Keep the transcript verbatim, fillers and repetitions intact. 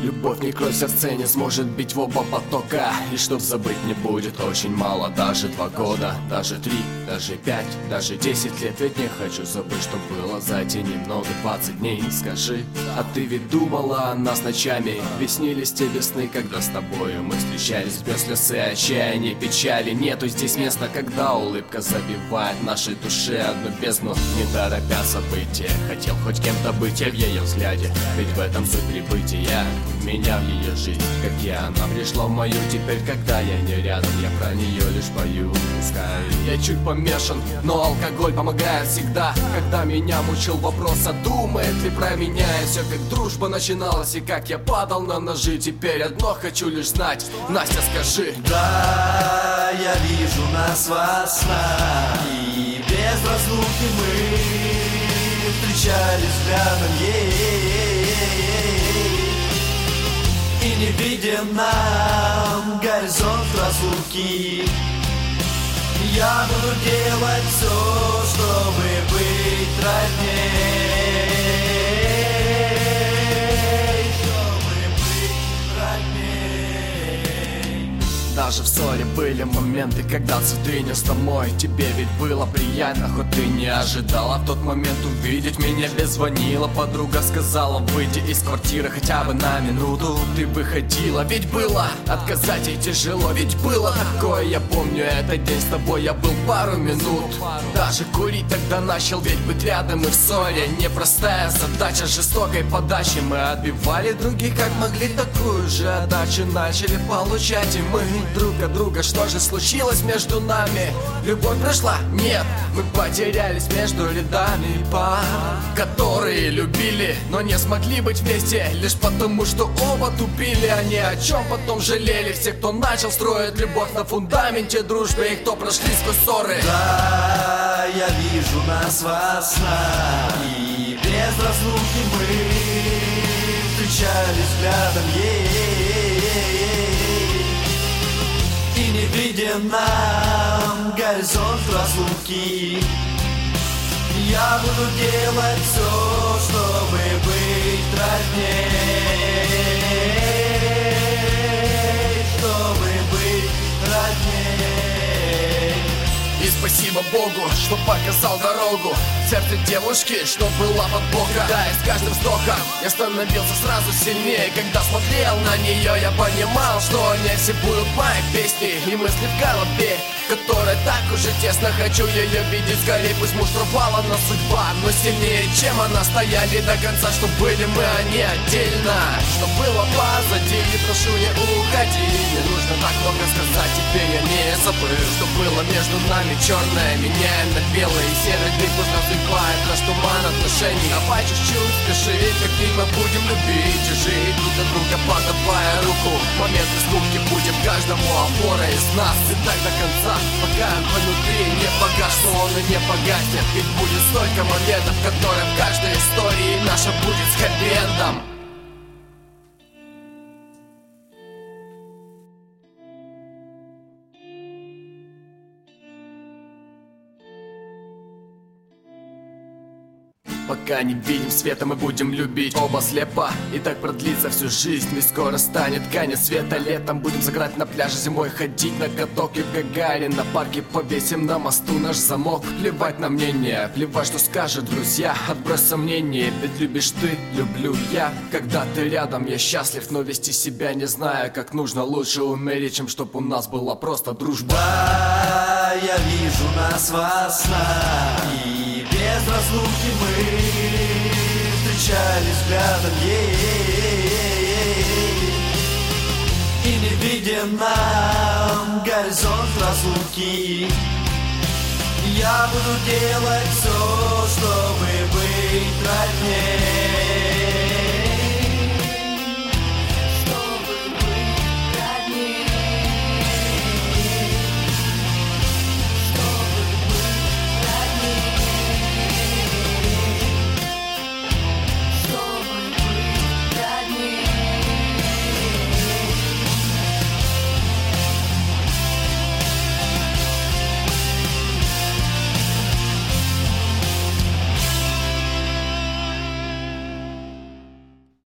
Любовь не кроется в сцене, сможет бить в оба потока. И чтоб забыть не будет очень мало. Даже два года, даже три, даже пять, даже десять лет. Ведь не хочу забыть, что было за те немного двадцать дней. Скажи, а ты ведь думала о нас ночами? Ведь снились те весны, когда с тобою мы встречались. Без слез и отчаяния, печали. Нету здесь места, когда улыбка забивает нашей душе одну бездну. Не торопя события, хотел хоть кем-то быть я в ее взгляде. Ведь в этом суть прибытия. Меня в ее жизнь, как и она пришла в мою. Теперь, когда я не рядом, я про нее лишь пою. Пускай я чуть помешан, но алкоголь помогает всегда. Когда меня мучил вопрос, а думает ли про меня? И все как дружба начиналась, и как я падал на ножи. Теперь одно хочу лишь знать, Настя, скажи. Да, я вижу нас во снах, и без разлуки мы встречались взглядом, е-е-е-е-е. И не виден нам горизонт разлуки. Я буду делать все, чтобы быть родней, чтобы быть родней. Даже в ссоре были моменты, когда цветы нес домой. Тебе ведь было приятно, хоть ты не ожидала в тот момент увидеть меня. Без звонила, подруга сказала, выйди из квартиры хотя бы на минуту. Ты выходила, ведь было отказать ей тяжело. Ведь было такое, я помню этот день с тобой. Я был пару минут, даже курить тогда начал. Ведь быть рядом и в ссоре непростая задача жестокой подачи. Мы отбивали других как могли, такую же отдачу начали получать и мы друг от друга. Что же случилось между нами? Любовь прошла? Нет, мы потерялись между рядами пар, которые любили, но не смогли быть вместе лишь потому, что оба тупили. Они о чем потом жалели? Все, кто начал строить любовь на фундаменте дружбы, и кто прошли сквозь ссоры. Да, я вижу нас во снах, и без разлуки мы встречались взглядом, е-е-е-е-е. И не виден нам горизонт разлуки. Я буду делать все, чтобы быть родней, чтобы быть родней. И спасибо Богу, что показал дорогу сердце девушки, что была под боком. Да, и с каждым вздохом я становился сразу сильнее. Когда смотрел на нее, я понимал, что они все будут мои песни и мысли в голове, которой так уже тесно хочу ее видеть. Скорее пусть муж пропала на судьба, но сильнее, чем она, стояли до конца. Что были мы, а не отдельно. Что было позади, и прошу не уходи. Не нужно так много сказать, теперь я не забыл, что было между нами черное, меняем на белое. И серый дым пусть разбивает наш туман отношений. Давай чуть-чуть спеши, как мы будем любить и жить друг от друга, подавая руку. Моменты скуки будем каждому опорой из нас. И так до конца, пока огонь внутри не погас, но он и не погаснет. Ведь будет столько моментов, которые в каждой истории наша будет с хэппи-эндом. Пока не видим света, мы будем любить оба слепо. И так продлится всю жизнь, ведь скоро станет конец света. Летом будем загорать на пляже, зимой ходить на каток. И в Гагарине на парке повесим на мосту наш замок. Плевать на мнение, плевать, что скажут друзья. Отбрось сомнения, ведь любишь ты, люблю я. Когда ты рядом, я счастлив, но вести себя не знаю, как нужно. Лучше умереть, чем чтоб у нас была просто дружба. Да, я вижу нас во снах, и без разлуки мы встречались взглядом, е-е-е-е-е. И не виден нам горизонт разлуки. Я буду делать все, чтобы быть родней.